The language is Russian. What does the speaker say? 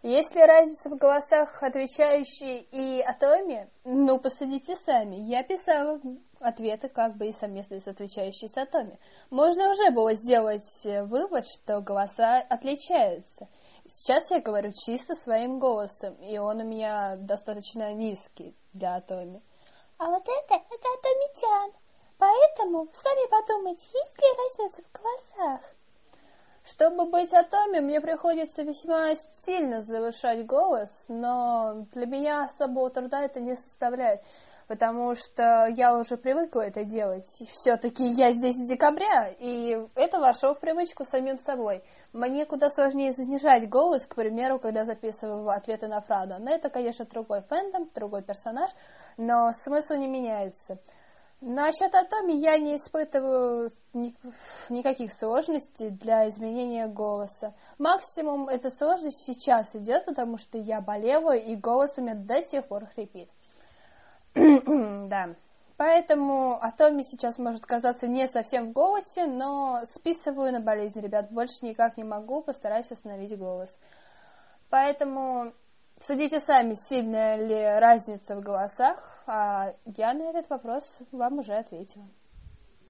Есть ли разница в голосах отвечающей и Атоме? Ну, посудите сами. Я писала ответы как бы и совместно с отвечающей с Атоме. Можно уже было сделать вывод, что голоса отличаются. Сейчас я говорю чисто своим голосом, и он у меня достаточно низкий для Атоми. А вот это атомитян. Поэтому сами подумайте, есть ли разница в голосах? Чтобы быть Атоми, мне приходится весьма сильно завышать голос, но для меня особого труда это не составляет, потому что я уже привыкла это делать. Все-таки я здесь с декабря, и это вошло в привычку самим собой. Мне куда сложнее занижать голос, к примеру, когда записываю ответы на Фрадо. Но это, конечно, другой фэндом, другой персонаж, но смысл не меняется. Насчет Атоми я не испытываю никаких сложностей для изменения голоса. Максимум эта сложность сейчас идет, потому что я болела, и голос у меня до сих пор хрипит. Да. Поэтому Атоми сейчас может казаться не совсем в голосе, но списываю на болезнь, ребят. Больше никак не могу, постараюсь остановить голос. Поэтому судите сами, сильная ли разница в голосах, а я на этот вопрос вам уже ответила.